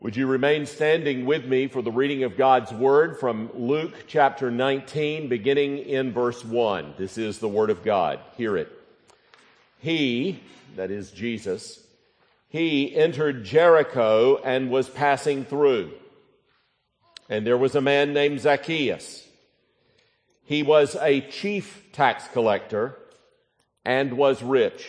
Would you remain standing with me for the reading of God's Word from Luke chapter 19, beginning in verse 1. This is the Word of God. Hear it. He, that is Jesus, he entered Jericho and was passing through. And there was a man named Zacchaeus. He was a chief tax collector and was rich.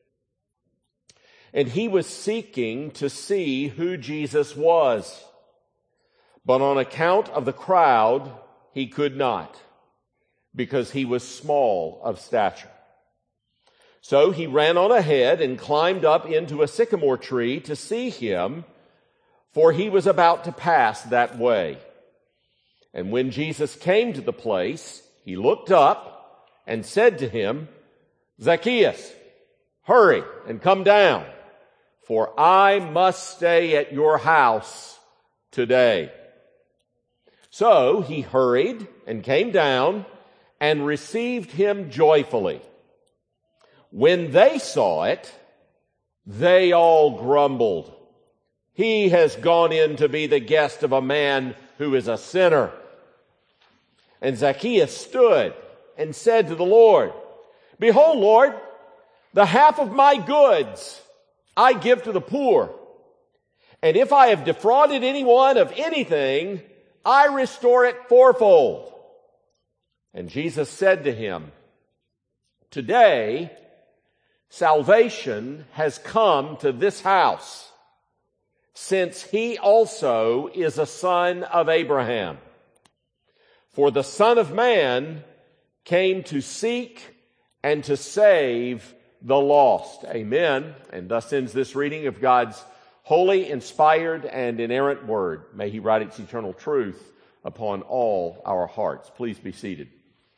And he was seeking to see who Jesus was. But on account of the crowd, he could not, because he was small of stature. So he ran on ahead and climbed up into a sycamore tree to see him, for he was about to pass that way. And when Jesus came to the place, he looked up and said to him, "Zacchaeus, hurry and come down, for I must stay at your house today." So he hurried and came down and received him joyfully. When they saw it, they all grumbled, "He has gone in to be the guest of a man who is a sinner." And Zacchaeus stood and said to the Lord, "Behold, Lord, the half of my goods I give to the poor. And if I have defrauded anyone of anything, I restore it fourfold." And Jesus said to him, "Today, salvation has come to this house, since he also is a son of Abraham. For the Son of Man came to seek and to save the lost." Amen. And thus ends this reading of God's holy, inspired, and inerrant word. May he write its eternal truth upon all our hearts. Please be seated.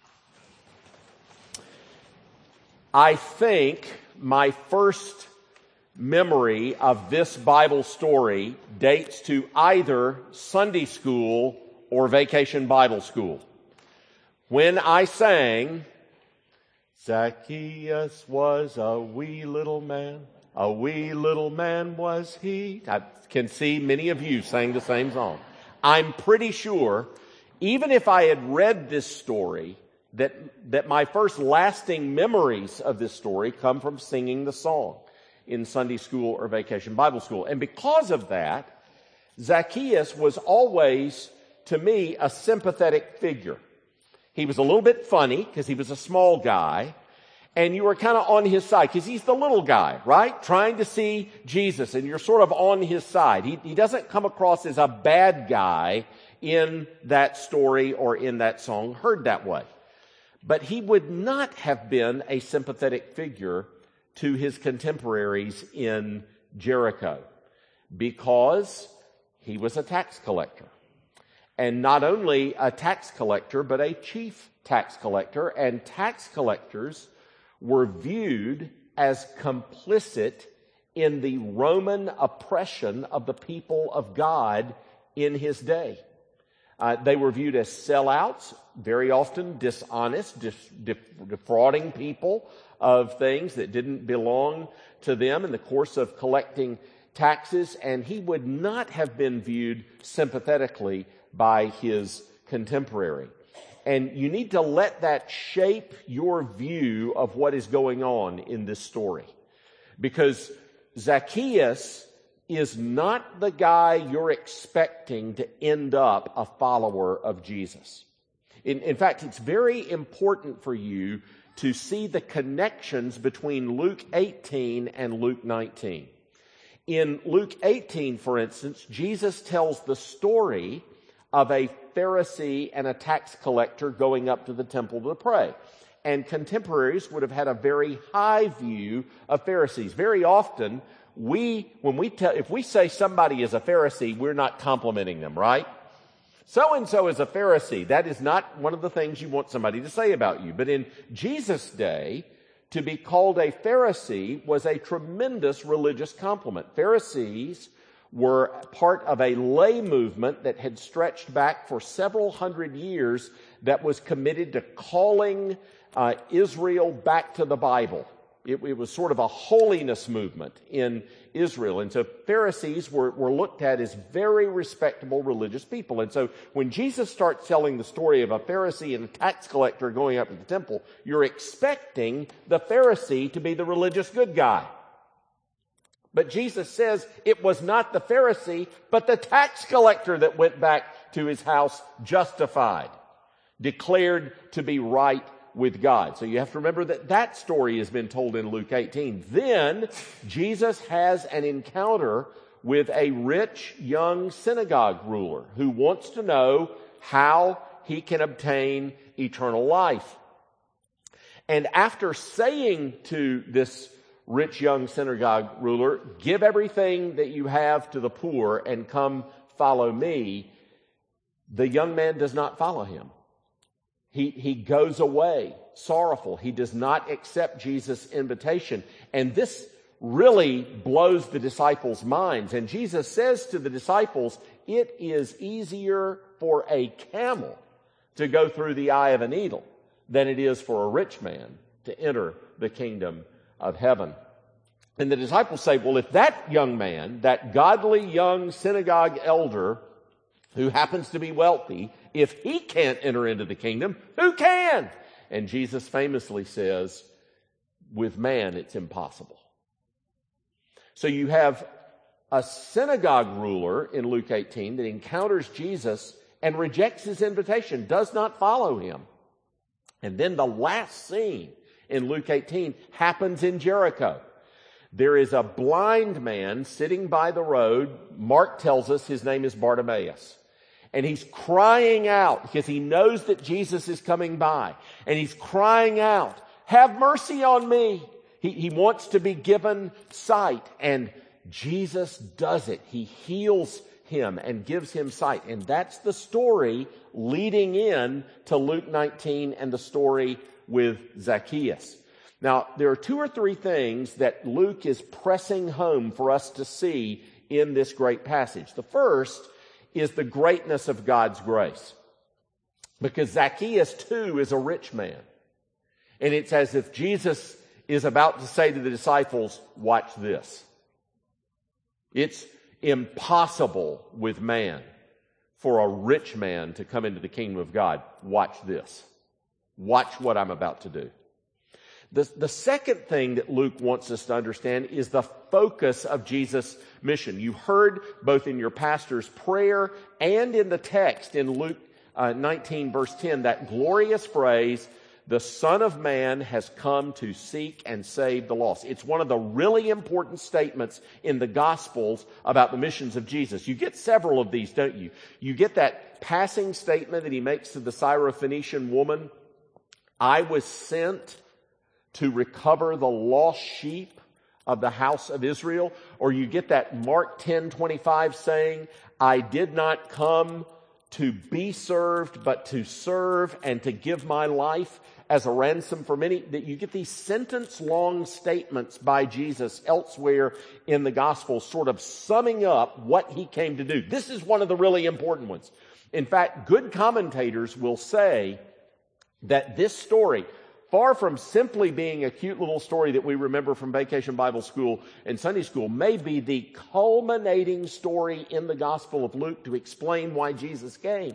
I think my first memory of this Bible story dates to either Sunday school or Vacation Bible School, when I sang, "Zacchaeus was a wee little man was he." I can see many of you sang the same song. I'm pretty sure, even if I had read this story, that my first lasting memories of this story come from singing the song in Sunday school or Vacation Bible School. And because of that, Zacchaeus was always, to me, a sympathetic figure. He was a little bit funny because he was a small guy, and you were kind of on his side because he's the little guy, right? Trying to see Jesus, and you're sort of on his side. He doesn't come across as a bad guy in that story or in that song heard that way. But he would not have been a sympathetic figure to his contemporaries in Jericho because he was a tax collector. And not only a tax collector, but a chief tax collector. And tax collectors were viewed as complicit in the Roman oppression of the people of God in his day. They were viewed as sellouts, very often dishonest, defrauding people of things that didn't belong to them in the course of collecting taxes. And he would not have been viewed sympathetically by his contemporary. And you need to let that shape your view of what is going on in this story. Because Zacchaeus is not the guy you're expecting to end up a follower of Jesus. In fact, it's very important for you to see the connections between Luke 18 and Luke 19. In Luke 18, for instance, Jesus tells the story of a Pharisee and a tax collector going up to the temple to pray. And contemporaries would have had a very high view of Pharisees. Very often, if we say somebody is a Pharisee, we're not complimenting them, right? So-and-so is a Pharisee. That is not one of the things you want somebody to say about you. But in Jesus' day, to be called a Pharisee was a tremendous religious compliment. Pharisees were part of a lay movement that had stretched back for several hundred years that was committed to calling Israel back to the Bible. It was sort of a holiness movement in Israel. And so Pharisees were looked at as very respectable religious people. And so when Jesus starts telling the story of a Pharisee and a tax collector going up to the temple, you're expecting the Pharisee to be the religious good guy. But Jesus says it was not the Pharisee, but the tax collector that went back to his house justified, declared to be right with God. So you have to remember that story has been told in Luke 18. Then Jesus has an encounter with a rich young synagogue ruler who wants to know how he can obtain eternal life. And after saying to this rich young synagogue ruler, "Give everything that you have to the poor and come follow me," the young man does not follow him. He goes away sorrowful. He does not accept Jesus' invitation. And this really blows the disciples' minds. And Jesus says to the disciples, it is easier for a camel to go through the eye of a needle than it is for a rich man to enter the kingdom of heaven. And the disciples say, well, if that young man, that godly young synagogue elder who happens to be wealthy, if he can't enter into the kingdom, who can? And Jesus famously says, with man, it's impossible. So you have a synagogue ruler in Luke 18 that encounters Jesus and rejects his invitation, does not follow him. And then the last scene in Luke 18 happens in Jericho. There is a blind man sitting by the road. Mark tells us his name is Bartimaeus. And he's crying out because he knows that Jesus is coming by. And he's crying out, "Have mercy on me." He wants to be given sight. And Jesus does it. He heals him and gives him sight. And that's the story leading in to Luke 19 and the story with Zacchaeus. Now, there are two or three things that Luke is pressing home for us to see in this great passage. The first is the greatness of God's grace. Because Zacchaeus, too, is a rich man. And it's as if Jesus is about to say to the disciples, watch this. It's impossible with man for a rich man to come into the kingdom of God. Watch this. Watch what I'm about to do. The second thing that Luke wants us to understand is the focus of Jesus' mission. You heard both in your pastor's prayer and in the text in Luke 19 verse 10, that glorious phrase, "The Son of Man has come to seek and save the lost." It's one of the really important statements in the Gospels about the missions of Jesus. You get several of these, don't you? You get that passing statement that he makes to the Syrophoenician woman, "I was sent to recover the lost sheep of the house of Israel." Or you get that Mark 10:25 saying, "I did not come to be served, but to serve and to give my life as a ransom for many." That you get these sentence-long statements by Jesus elsewhere in the Gospels sort of summing up what he came to do. This is one of the really important ones. In fact, good commentators will say that this story, far from simply being a cute little story that we remember from Vacation Bible School and Sunday School, may be the culminating story in the Gospel of Luke to explain why Jesus came.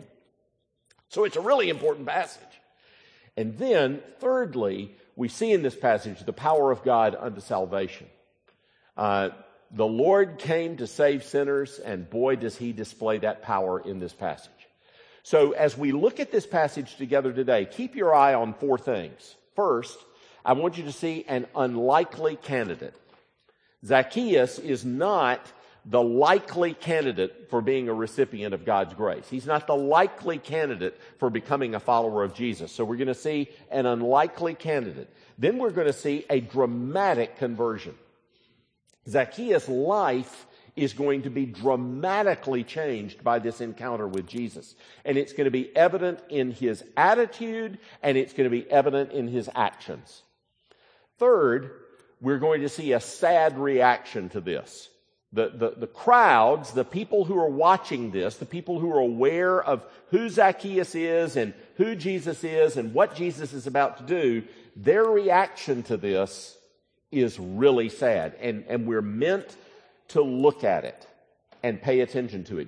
So it's a really important passage. And then, thirdly, we see in this passage the power of God unto salvation. The Lord came to save sinners, and boy, does he display that power in this passage. So as we look at this passage together today, keep your eye on four things. First, I want you to see an unlikely candidate. Zacchaeus is not the likely candidate for being a recipient of God's grace. He's not the likely candidate for becoming a follower of Jesus. So we're going to see an unlikely candidate. Then we're going to see a dramatic conversion. Zacchaeus' life is going to be dramatically changed by this encounter with Jesus. And it's going to be evident in his attitude, and it's going to be evident in his actions. Third, we're going to see a sad reaction to this. The crowds, the people who are watching this, the people who are aware of who Zacchaeus is and who Jesus is and what Jesus is about to do, their reaction to this is really sad. And we're meant to look at it and pay attention to it.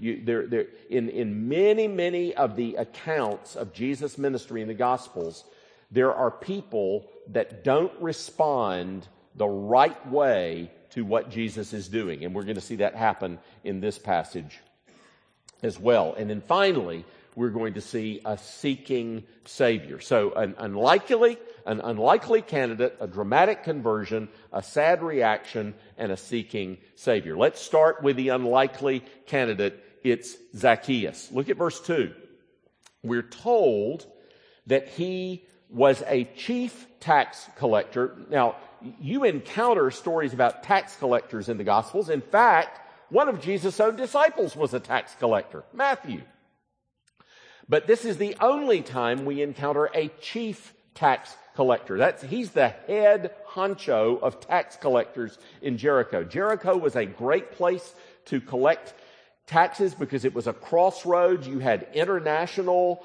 In many of the accounts of Jesus' ministry in the Gospels, there are people that don't respond the right way to what Jesus is doing. And we're going to see that happen in this passage as well. And then finally, we're going to see a seeking Savior. So an unlikely candidate, a dramatic conversion, a sad reaction, and a seeking Savior. Let's start with the unlikely candidate. It's Zacchaeus. Look at verse 2. We're told that he was a chief tax collector. Now, you encounter stories about tax collectors in the Gospels. In fact, one of Jesus' own disciples was a tax collector, Matthew. But this is the only time we encounter a chief tax collector. He's the head honcho of tax collectors in Jericho. Jericho was a great place to collect taxes because it was a crossroads. You had international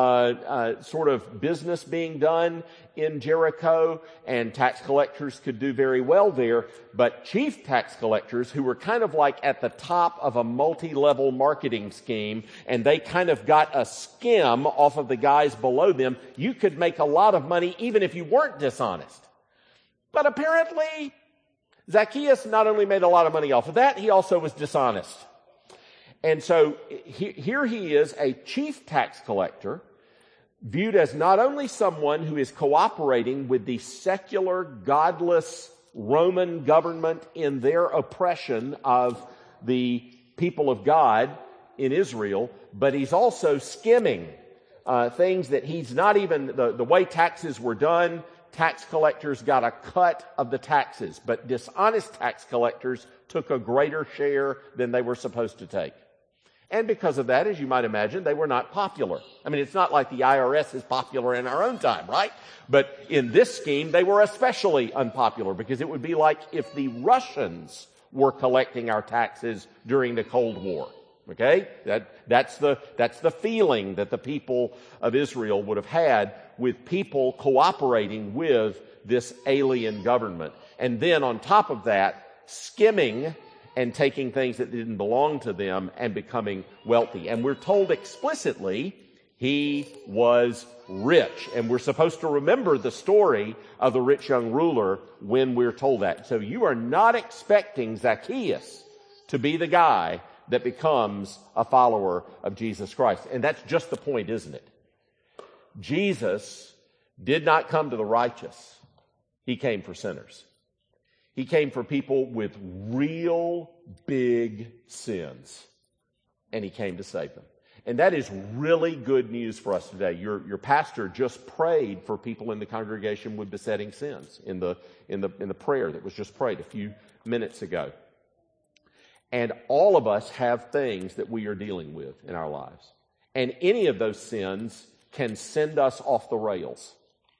sort of business being done in Jericho, and tax collectors could do very well there. But chief tax collectors, who were kind of like at the top of a multi-level marketing scheme, and they kind of got a skim off of the guys below them, you could make a lot of money even if you weren't dishonest. But apparently, Zacchaeus not only made a lot of money off of that, he also was dishonest. And so here he is, a chief tax collector, viewed as not only someone who is cooperating with the secular, godless Roman government in their oppression of the people of God in Israel, but he's also skimming things that he's not even, the way taxes were done, tax collectors got a cut of the taxes, but dishonest tax collectors took a greater share than they were supposed to take. And because of that, as you might imagine, they were not popular. I mean, it's not like the IRS is popular in our own time, right? But in this scheme, they were especially unpopular because it would be like if the Russians were collecting our taxes during the Cold War. Okay? That's the feeling that the people of Israel would have had with people cooperating with this alien government. And then on top of that, skimming and taking things that didn't belong to them and becoming wealthy. And we're told explicitly he was rich. And we're supposed to remember the story of the rich young ruler when we're told that. So you are not expecting Zacchaeus to be the guy that becomes a follower of Jesus Christ. And that's just the point, isn't it? Jesus did not come to the righteous. He came for sinners. He came for people with real big sins, and he came to save them. And that is really good news for us today. Your pastor just prayed for people in the congregation with besetting sins in the prayer that was just prayed a few minutes ago. And all of us have things that we are dealing with in our lives. And any of those sins can send us off the rails.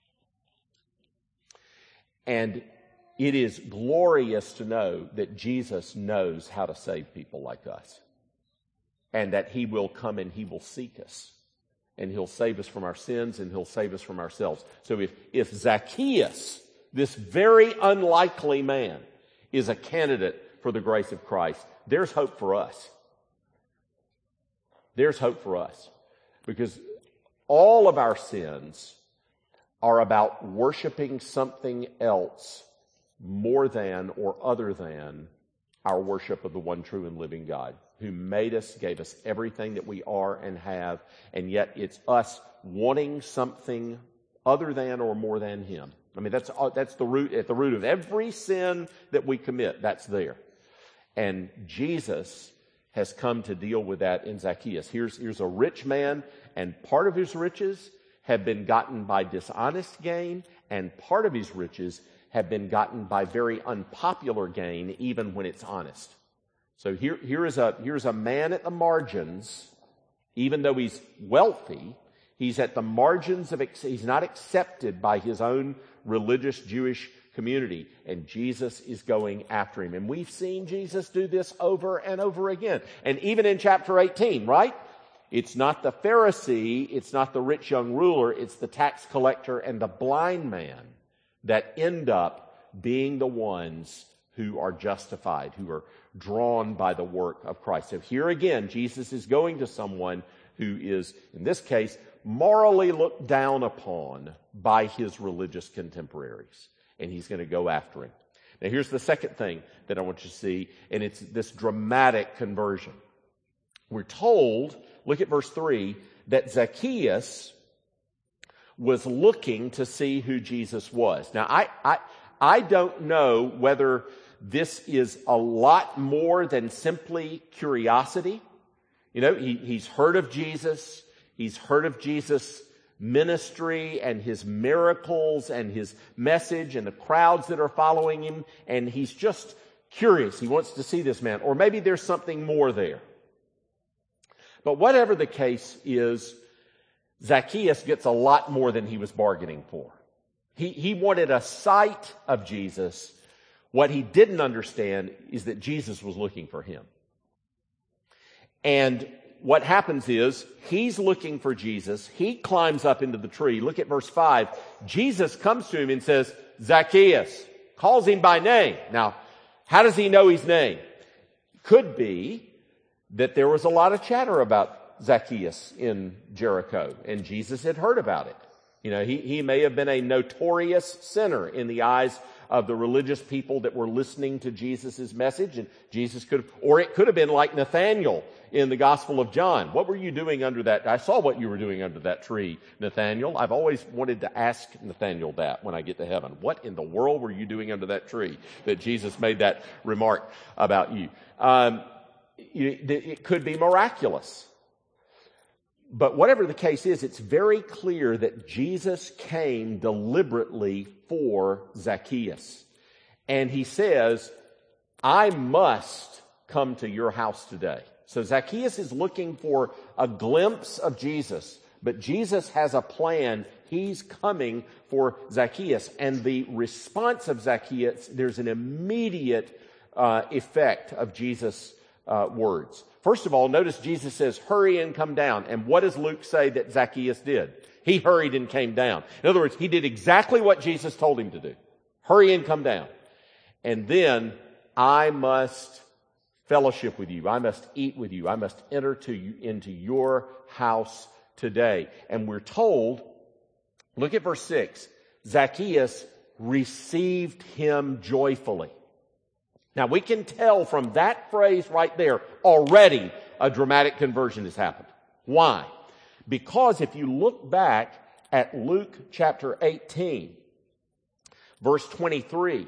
And it is glorious to know that Jesus knows how to save people like us. And that he will come and he will seek us. And he'll save us from our sins and he'll save us from ourselves. So if Zacchaeus, this very unlikely man, is a candidate for the grace of Christ, there's hope for us. There's hope for us. Because all of our sins are about worshiping something else more than or other than our worship of the one true and living God, who made us, gave us everything that we are and have, and yet it's us wanting something other than or more than him. I mean, that's the root, at the root of every sin that we commit, that's there. And Jesus has come to deal with that in Zacchaeus. Here's a rich man, and part of his riches have been gotten by dishonest gain, and part of his riches have been gotten by very unpopular gain, even when it's honest. So here's a man at the margins, even though he's wealthy, he's at the margins he's not accepted by his own religious Jewish community, and Jesus is going after him. And we've seen Jesus do this over and over again. And even in chapter 18, right? It's not the Pharisee, it's not the rich young ruler, it's the tax collector and the blind man that end up being the ones who are justified, who are drawn by the work of Christ. So here again, Jesus is going to someone who is, in this case, morally looked down upon by his religious contemporaries. And he's going to go after him. Now here's the second thing that I want you to see, and it's this dramatic conversion. We're told, look at verse 3, that Zacchaeus was looking to see who Jesus was. Now I don't know whether this is a lot more than simply curiosity. You know, he's heard of Jesus. He's heard of Jesus' ministry and his miracles and his message and the crowds that are following him. And he's just curious. He wants to see this man. Or maybe there's something more there. But whatever the case is, Zacchaeus gets a lot more than he was bargaining for. He wanted a sight of Jesus. What he didn't understand is that Jesus was looking for him. And what happens is, he's looking for Jesus. He climbs up into the tree. Look at verse 5. Jesus comes to him and says, Zacchaeus, calls him by name. Now, how does he know his name? Could be that there was a lot of chatter about Zacchaeus in Jericho, and Jesus had heard about it. You know, he may have been a notorious sinner in the eyes of the religious people that were listening to Jesus' message, and Jesus could, or it could have been like Nathanael in the Gospel of John. What were you doing under that? I saw what you were doing under that tree, Nathanael. I've always wanted to ask Nathanael that when I get to heaven. What in the world were you doing under that tree that Jesus made that remark about you? It could be miraculous. But whatever the case is, it's very clear that Jesus came deliberately for Zacchaeus. And he says, I must come to your house today. So Zacchaeus is looking for a glimpse of Jesus, but Jesus has a plan. He's coming for Zacchaeus. And the response of Zacchaeus, there's an immediate effect of Jesus' words. First of all, notice Jesus says, hurry and come down. And what does Luke say that Zacchaeus did? He hurried and came down. In other words, he did exactly what Jesus told him to do. Hurry and come down. And then, I must fellowship with you. I must eat with you. I must enter into your house today. And we're told, look at verse 6, Zacchaeus received him joyfully. Now, we can tell from that phrase right there, already a dramatic conversion has happened. Why? Because if you look back at Luke chapter 18, verse 23,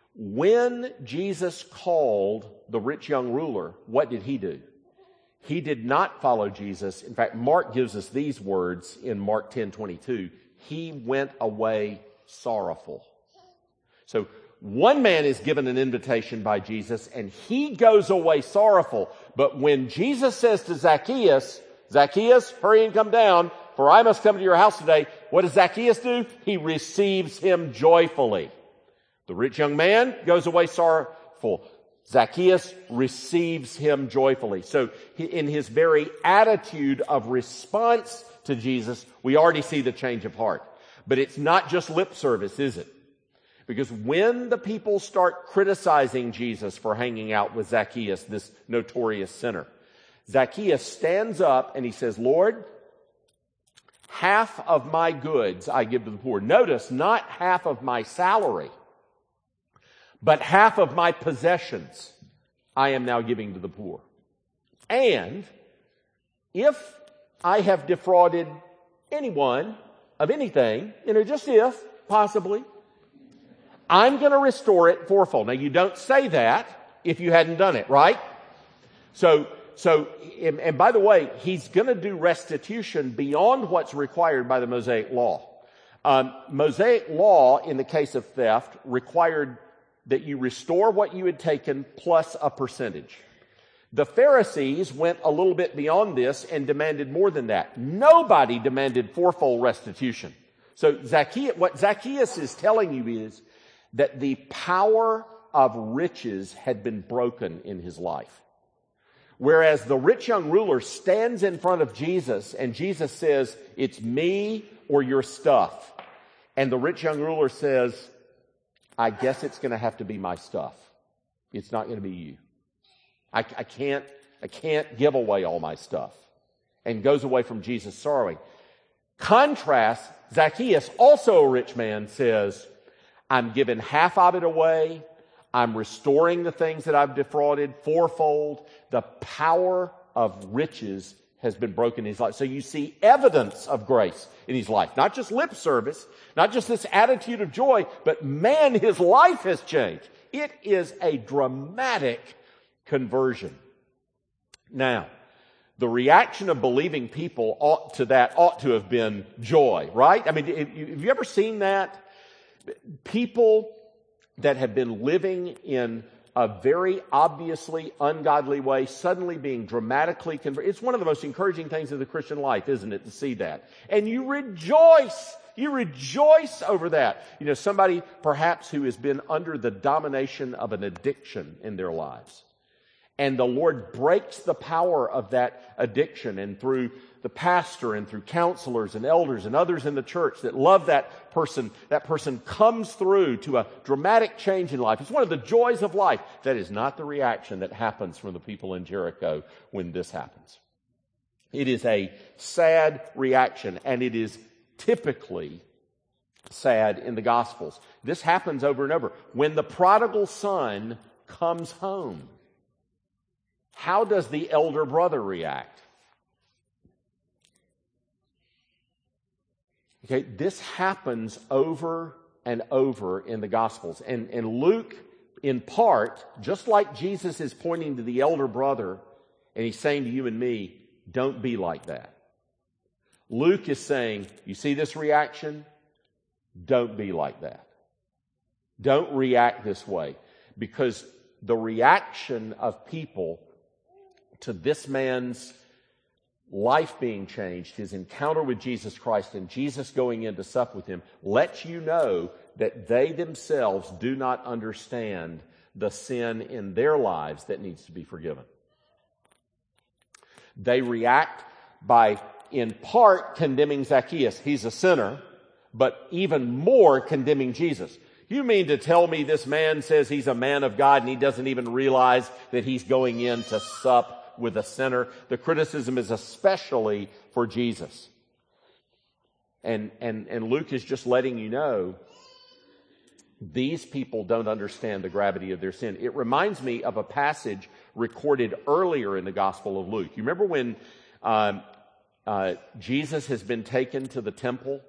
when Jesus called the rich young ruler, what did he do? He did not follow Jesus. In fact, Mark gives us these words in Mark 10:22. He went away sorrowful. So, one man is given an invitation by Jesus, and he goes away sorrowful. But when Jesus says to Zacchaeus, Zacchaeus, hurry and come down, for I must come to your house today, what does Zacchaeus do? He receives him joyfully. The rich young man goes away sorrowful. Zacchaeus receives him joyfully. So in his very attitude of response to Jesus, we already see the change of heart. But it's not just lip service, is it? Because when the people start criticizing Jesus for hanging out with Zacchaeus, this notorious sinner, Zacchaeus stands up and he says, Lord, half of my goods I give to the poor. Notice, not half of my salary, but half of my possessions I am now giving to the poor. And if I have defrauded anyone of anything, just if, possibly, I'm going to restore it fourfold. Now, you don't say that if you hadn't done it, right? So, and by the way, he's going to do restitution beyond what's required by the Mosaic Law. Mosaic Law, in the case of theft, required that you restore what you had taken plus a percentage. The Pharisees went a little bit beyond this and demanded more than that. Nobody demanded fourfold restitution. So what Zacchaeus is telling you is that the power of riches had been broken in his life. Whereas the rich young ruler stands in front of Jesus and Jesus says, it's me or your stuff. And the rich young ruler says, I guess it's going to have to be my stuff. It's not going to be you. I can't give away all my stuff. And goes away from Jesus sorrowing. Contrast, Zacchaeus, also a rich man, says, I'm giving half of it away. I'm restoring the things that I've defrauded fourfold. The power of riches has been broken in his life. So you see evidence of grace in his life. Not just lip service, not just this attitude of joy, but man, his life has changed. It is a dramatic conversion. Now, the reaction of believing people ought to have been joy, right? I mean, have you ever seen that? People that have been living in a very obviously ungodly way, suddenly being dramatically converted. It's one of the most encouraging things of the Christian life, isn't it, to see that? And you rejoice. You rejoice over that. You know, somebody perhaps who has been under the domination of an addiction in their lives. And the Lord breaks the power of that addiction, and through the pastor and through counselors and elders and others in the church that love that person comes through to a dramatic change in life. It's one of the joys of life. That is not the reaction that happens from the people in Jericho when this happens. It is a sad reaction, and it is typically sad in the Gospels. This happens over and over. When the prodigal son comes home, how does the elder brother react? Okay, this happens over and over in the Gospels. And Luke, in part, just like Jesus is pointing to the elder brother, and he's saying to you and me, don't be like that. Luke is saying, you see this reaction? Don't be like that. Don't react this way. Because the reaction of people to this man's life being changed, his encounter with Jesus Christ and Jesus going in to sup with him, lets you know that they themselves do not understand the sin in their lives that needs to be forgiven. They react by, in part, condemning Zacchaeus. He's a sinner, but even more condemning Jesus. You mean to tell me this man says he's a man of God and he doesn't even realize that he's going in to sup with a sinner? The criticism is especially for Jesus. And Luke is just letting you know these people don't understand the gravity of their sin. It reminds me of a passage recorded earlier in the Gospel of Luke. You remember when Jesus has been taken to the temple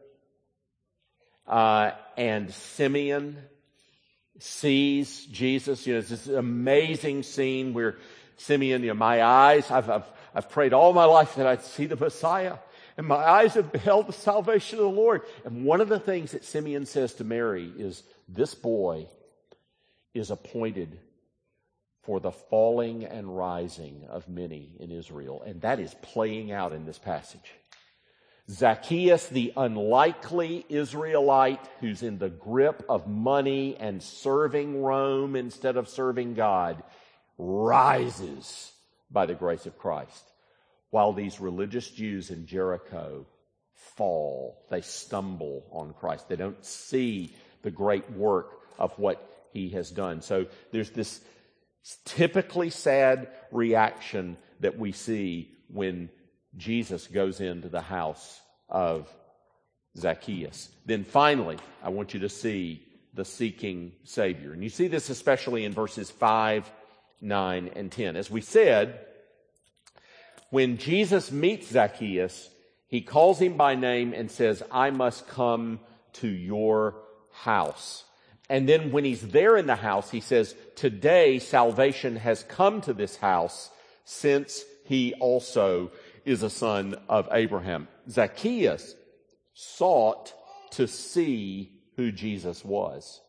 and Simeon sees Jesus? You know, it's this amazing scene where Simeon, you know, my eyes, I've prayed all my life that I'd see the Messiah, and my eyes have beheld the salvation of the Lord. And one of the things that Simeon says to Mary is, this boy is appointed for the falling and rising of many in Israel. And that is playing out in this passage. Zacchaeus, the unlikely Israelite who's in the grip of money and serving Rome instead of serving God, rises by the grace of Christ, while these religious Jews in Jericho fall. They stumble on Christ. They don't see the great work of what he has done. So there's this typically sad reaction that we see when Jesus goes into the house of Zacchaeus. Then finally, I want you to see the seeking Savior. And you see this especially in verses 5, 9, and 10. As we said, when Jesus meets Zacchaeus, he calls him by name and says, I must come to your house. And then when he's there in the house, he says, today salvation has come to this house, since he also is a son of Abraham. Zacchaeus sought to see who Jesus was.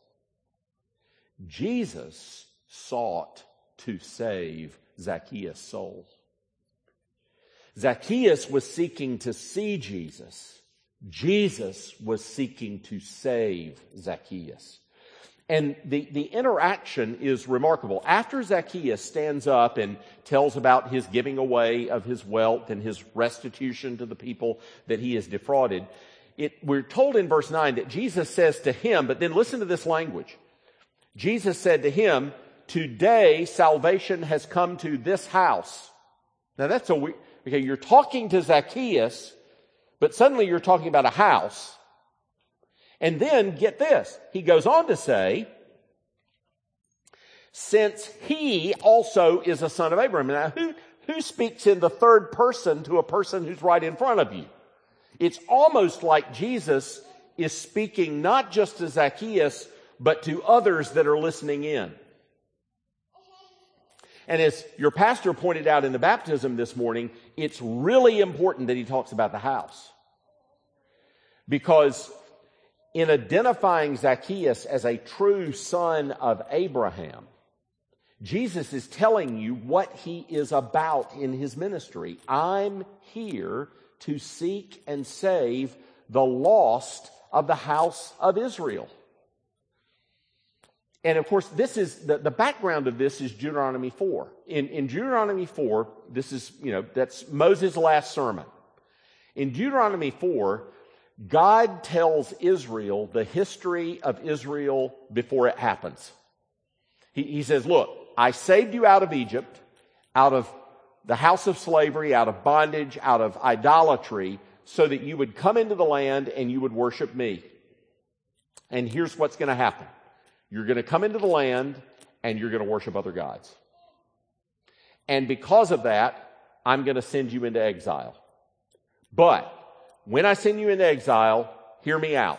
Jesus sought to save Zacchaeus' soul. Zacchaeus was seeking to see Jesus. Jesus was seeking to save Zacchaeus. And the interaction is remarkable. After Zacchaeus stands up and tells about his giving away of his wealth and his restitution to the people that he has defrauded, we're told in verse 9 that Jesus says to him, but then listen to this language, Jesus said to him, "Today salvation has come to this house." Now that's a weird, okay, you're talking to Zacchaeus, but suddenly you're talking about a house. And then, get this, he goes on to say, since he also is a son of Abraham. Now, who speaks in the third person to a person who's right in front of you? It's almost like Jesus is speaking not just to Zacchaeus, but to others that are listening in. And as your pastor pointed out in the baptism this morning, it's really important that he talks about the house. Because in identifying Zacchaeus as a true son of Abraham, Jesus is telling you what he is about in his ministry. I'm here to seek and save the lost of the house of Israel. And of course, this is the background of this is Deuteronomy 4. In Deuteronomy 4, this is, that's Moses' last sermon. In Deuteronomy 4, God tells Israel the history of Israel before it happens. He says, look, I saved you out of Egypt, out of the house of slavery, out of bondage, out of idolatry, so that you would come into the land and you would worship me. And here's what's going to happen. You're going to come into the land and you're going to worship other gods. And because of that, I'm going to send you into exile. But when I send you into exile, hear me out.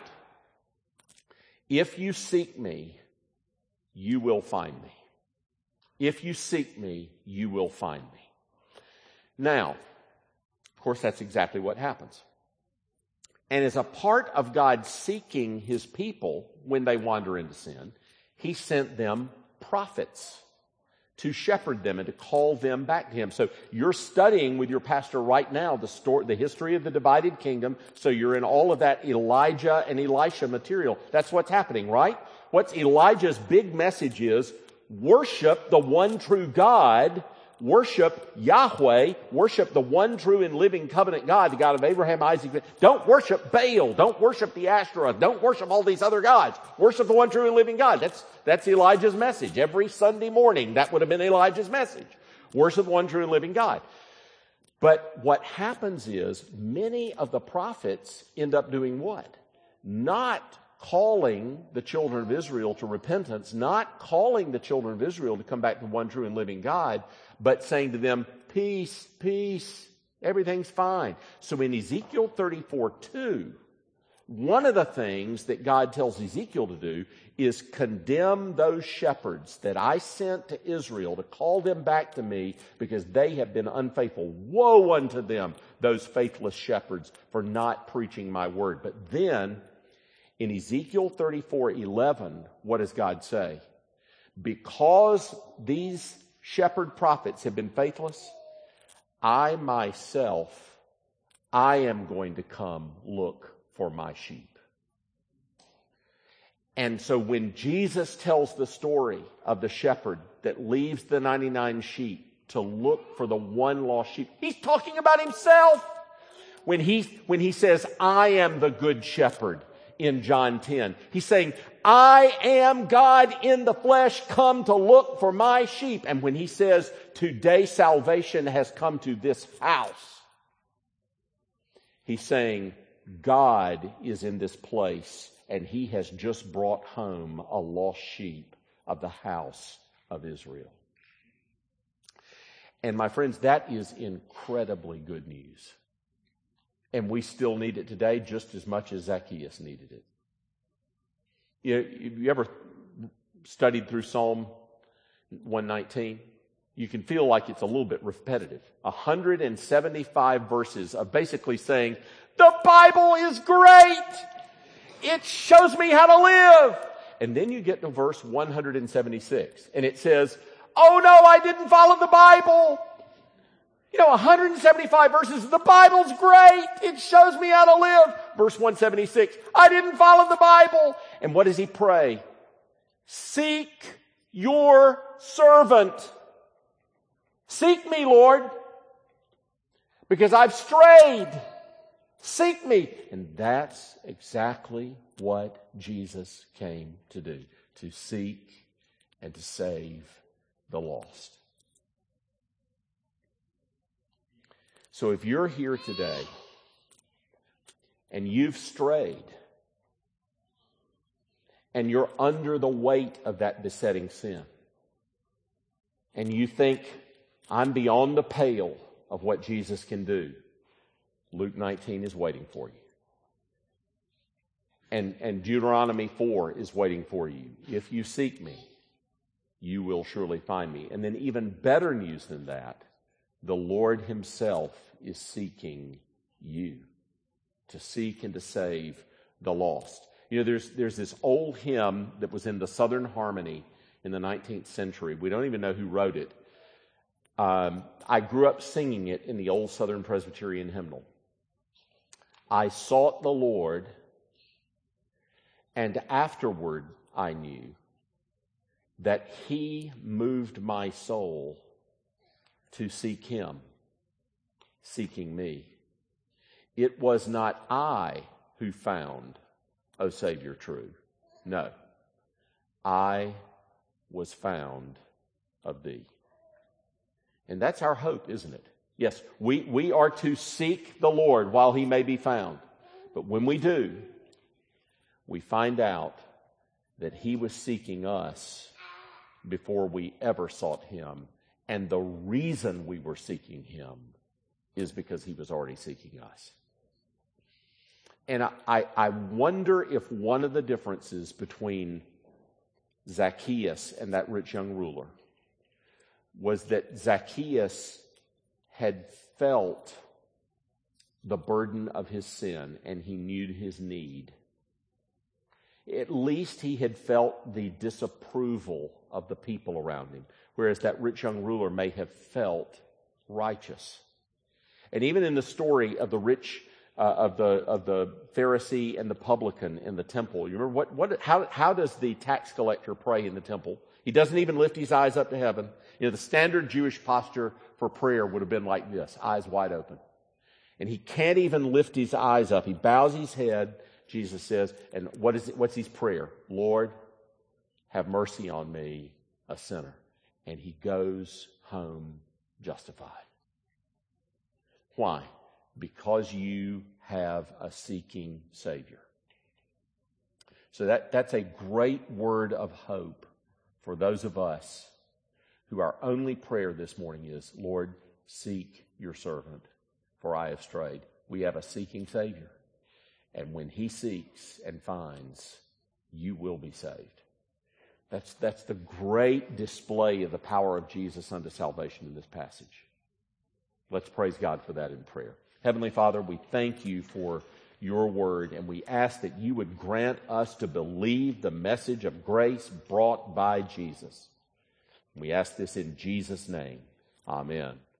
If you seek me, you will find me. If you seek me, you will find me. Now, of course, that's exactly what happens. And as a part of God seeking his people when they wander into sin, he sent them prophets to shepherd them and to call them back to him. So you're studying with your pastor right now the history of the divided kingdom. So you're in all of that Elijah and Elisha material. That's what's happening, right? What's Elijah's big message is, worship the one true God, worship Yahweh, worship the one true and living covenant God, the God of Abraham, Isaac. Don't worship Baal. Don't worship the Ashtoreth. Don't worship all these other gods. Worship the one true and living God. That's Elijah's message. Every Sunday morning, that would have been Elijah's message. Worship the one true and living God. But what happens is many of the prophets end up doing what? Not calling the children of Israel to repentance, not calling the children of Israel to come back to one true and living God, but saying to them, peace, peace, everything's fine. So in Ezekiel 34:2, one of the things that God tells Ezekiel to do is condemn those shepherds that I sent to Israel to call them back to me because they have been unfaithful. Woe unto them, those faithless shepherds, for not preaching my word. But then, in Ezekiel 34:11, what does God say? Because these shepherd prophets have been faithless, I myself, I am going to come look for my sheep. And so when Jesus tells the story of the shepherd that leaves the 99 sheep to look for the one lost sheep, he's talking about himself. When he says, I am the good shepherd, in John 10. He's saying, I am God in the flesh, come to look for my sheep. And when he says, today salvation has come to this house, he's saying, God is in this place and he has just brought home a lost sheep of the house of Israel. And my friends, that is incredibly good news. And we still need it today just as much as Zacchaeus needed it. You ever studied through Psalm 119? You can feel like it's a little bit repetitive. 175 verses of basically saying, the Bible is great! It shows me how to live! And then you get to verse 176, and it says, oh no, I didn't follow the Bible! 175 verses, the Bible's great. It shows me how to live. Verse 176, I didn't follow the Bible. And what does he pray? Seek your servant. Seek me, Lord, because I've strayed. Seek me. And that's exactly what Jesus came to do, to seek and to save the lost. So if you're here today and you've strayed and you're under the weight of that besetting sin, and you think, I'm beyond the pale of what Jesus can do, Luke 19 is waiting for you. And Deuteronomy 4 is waiting for you. If you seek me, you will surely find me. And then even better news than that, the Lord himself is seeking you to seek and to save the lost. You know, there's this old hymn that was in the Southern Harmony in the 19th century. We don't even know who wrote it. I grew up singing it in the old Southern Presbyterian hymnal. I sought the Lord, and afterward I knew that he moved my soul to seek him, seeking me. It was not I who found, O Savior, true. No, I was found of thee. And that's our hope, isn't it? Yes, we are to seek the Lord while he may be found. But when we do, we find out that he was seeking us before we ever sought him. And the reason we were seeking him is because he was already seeking us. And I wonder if one of the differences between Zacchaeus and that rich young ruler was that Zacchaeus had felt the burden of his sin and he knew his need. At least he had felt the disapproval of the people around him, whereas that rich young ruler may have felt righteous. And even in the story of the rich, of the Pharisee and the publican in the temple, you remember how does the tax collector pray in the temple? He doesn't even lift his eyes up to heaven. You know, the standard Jewish posture for prayer would have been like this, eyes wide open. And he can't even lift his eyes up. He bows his head, Jesus says, and what's his prayer? Lord, have mercy on me, a sinner. And he goes home justified. Why? Because you have a seeking Savior. So that's a great word of hope for those of us who our only prayer this morning is, Lord, seek your servant, for I have strayed. We have a seeking Savior. And when he seeks and finds, you will be saved. That's the great display of the power of Jesus unto salvation in this passage. Let's praise God for that in prayer. Heavenly Father, we thank you for your word, and we ask that you would grant us to believe the message of grace brought by Jesus. We ask this in Jesus' name. Amen.